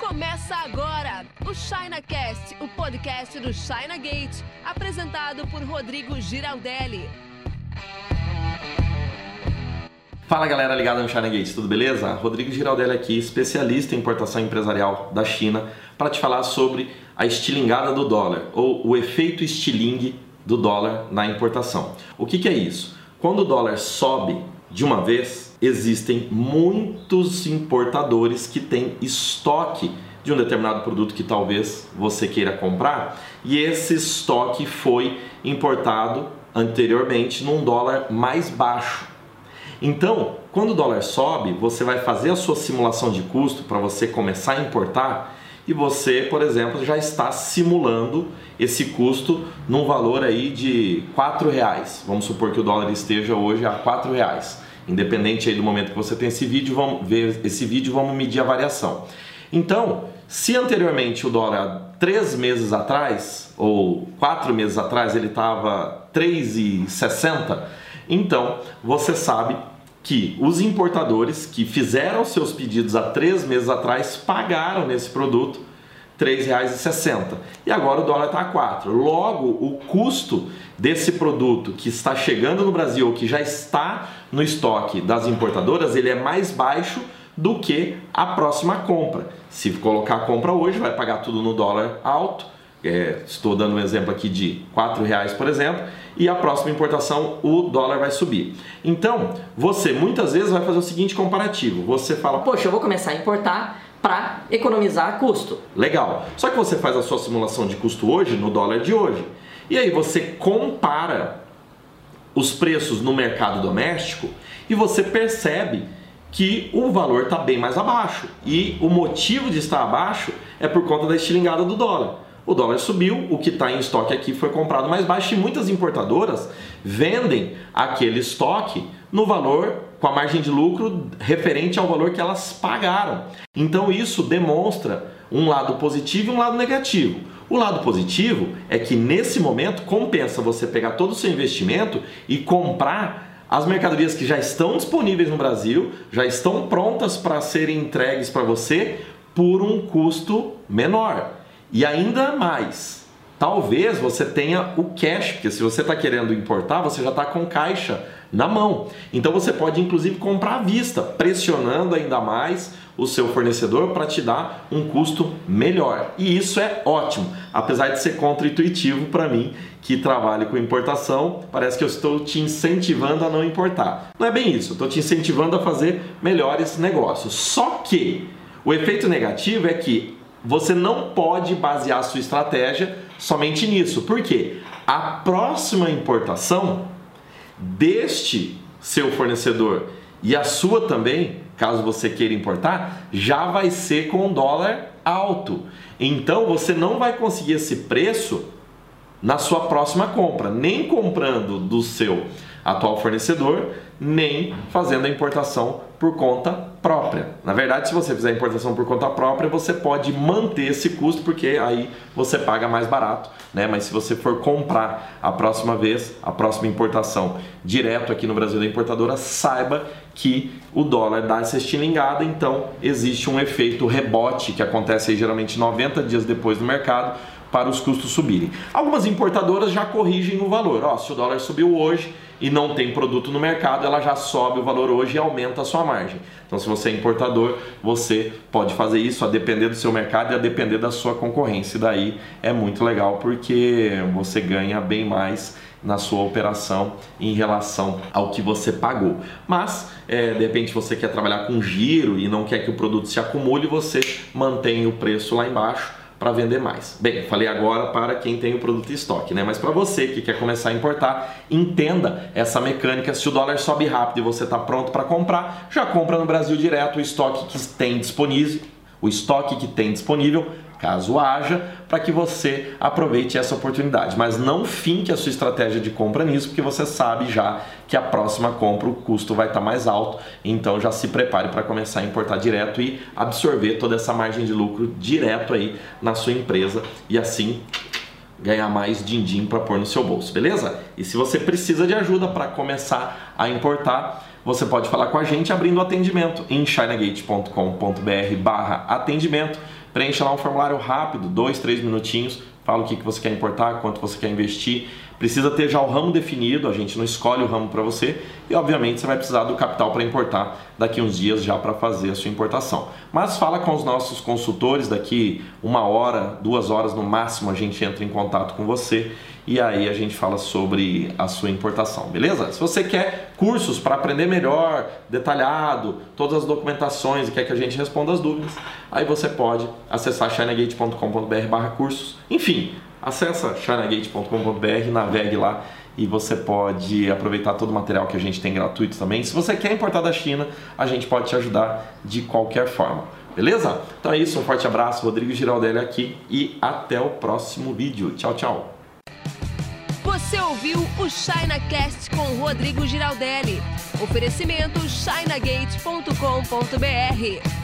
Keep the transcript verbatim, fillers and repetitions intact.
Começa agora o ChinaCast, o podcast do China Gate, apresentado por Rodrigo Giraldelli. Fala galera ligada no China Gate, tudo beleza? Rodrigo Giraldelli aqui, especialista em importação empresarial da China, para te falar sobre a estilingada do dólar, ou o efeito estilingue do dólar na importação. O que que é isso? Quando o dólar sobe de uma vez, existem muitos importadores que têm estoque de um determinado produto que talvez você queira comprar, e esse estoque foi importado anteriormente num dólar mais baixo. Então, quando o dólar sobe, você vai fazer a sua simulação de custo para você começar a importar e você, por exemplo, já está simulando esse custo num valor aí de quatro reais. Vamos supor que o dólar esteja hoje a quatro reais. Independente aí do momento que você tem esse vídeo, vamos ver esse vídeo, vamos medir a variação. Então, se anteriormente o dólar, três meses atrás, ou quatro meses atrás, ele estava três reais e sessenta centavos, então você sabe que os importadores que fizeram seus pedidos há três meses atrás pagaram nesse produto três reais e sessenta centavos. E agora o dólar está a quatro reais. Logo, o custo desse produto que está chegando no Brasil, ou que já está no estoque das importadoras, ele é mais baixo do que a próxima compra. Se colocar a compra hoje, vai pagar tudo no dólar alto. É, estou dando um exemplo aqui de quatro reais, por exemplo, e a próxima importação o dólar vai subir. Então, você muitas vezes vai fazer o seguinte comparativo. Você fala, poxa, eu vou começar a importar para economizar custo. Legal. Só que você faz a sua simulação de custo hoje no dólar de hoje. E aí você compara os preços no mercado doméstico e você percebe que o valor está bem mais abaixo. E o motivo de estar abaixo é por conta da estilingada do dólar. O dólar subiu, o que está em estoque aqui foi comprado mais baixo e muitas importadoras vendem aquele estoque no valor, com a margem de lucro referente ao valor que elas pagaram. Então isso demonstra um lado positivo e um lado negativo. O lado positivo é que nesse momento compensa você pegar todo o seu investimento e comprar as mercadorias que já estão disponíveis no Brasil, já estão prontas para serem entregues para você por um custo menor. E ainda mais, talvez você tenha o cash, porque se você está querendo importar, você já está com caixa na mão. Então você pode inclusive comprar à vista, pressionando ainda mais o seu fornecedor para te dar um custo melhor. E isso é ótimo, apesar de ser contra-intuitivo para mim, que trabalho com importação, parece que eu estou te incentivando a não importar. Não é bem isso, eu estou te incentivando a fazer melhores negócios. Só que o efeito negativo é que você não pode basear a sua estratégia somente nisso. Por quê? A próxima importação deste seu fornecedor e a sua também, caso você queira importar, já vai ser com dólar alto. Então você não vai conseguir esse preço na sua próxima compra, nem comprando do seu atual fornecedor, nem fazendo a importação por conta própria. Na verdade, se você fizer a importação por conta própria, você pode manter esse custo, porque aí você paga mais barato, né? Mas se você for comprar a próxima vez, a próxima importação direto aqui no Brasil da importadora, saiba que o dólar dá essa estilingada, então existe um efeito rebote que acontece aí geralmente noventa dias depois do mercado, para os custos subirem. Algumas importadoras já corrigem o valor. Ó, se o dólar subiu hoje e não tem produto no mercado, ela já sobe o valor hoje e aumenta a sua margem. Então, se você é importador, você pode fazer isso a depender do seu mercado e a depender da sua concorrência. E daí é muito legal porque você ganha bem mais na sua operação em relação ao que você pagou. Mas, é, de repente você quer trabalhar com giro e não quer que o produto se acumule, você mantém o preço lá embaixo para vender mais. Bem, falei agora para quem tem o produto em estoque, né? Mas para você que quer começar a importar, entenda essa mecânica. Se o dólar sobe rápido e você está pronto para comprar, já compra no Brasil direto o estoque que tem disponível, o estoque que tem disponível, caso haja, para que você aproveite essa oportunidade. Mas não finque a sua estratégia de compra nisso, porque você sabe já que a próxima compra o custo vai estar mais alto, então já se prepare para começar a importar direto e absorver toda essa margem de lucro direto aí na sua empresa e assim ganhar mais din-din para pôr no seu bolso, beleza? E se você precisa de ajuda para começar a importar, você pode falar com a gente abrindo o atendimento em chinagate ponto com ponto br barra atendimento. Preencha lá um formulário rápido, dois, três minutinhos, fala o que você quer importar, quanto você quer investir. Precisa ter já o ramo definido, a gente não escolhe o ramo para você e obviamente você vai precisar do capital para importar daqui uns dias já para fazer a sua importação. Mas fala com os nossos consultores, daqui uma hora, duas horas no máximo a gente entra em contato com você e aí a gente fala sobre a sua importação, beleza? Se você quer cursos para aprender melhor, detalhado, todas as documentações e quer que a gente responda as dúvidas, aí você pode acessar chinagate ponto com ponto br barra cursos, enfim, acessa chinagate ponto com ponto br, navegue lá e você pode aproveitar todo o material que a gente tem gratuito também. Se você quer importar da China, a gente pode te ajudar de qualquer forma, beleza? Então é isso, um forte abraço, Rodrigo Giraldelli aqui e até o próximo vídeo. Tchau, tchau! Você ouviu o ChinaCast com Rodrigo Giraldelli. Oferecimento chinagate ponto com ponto br.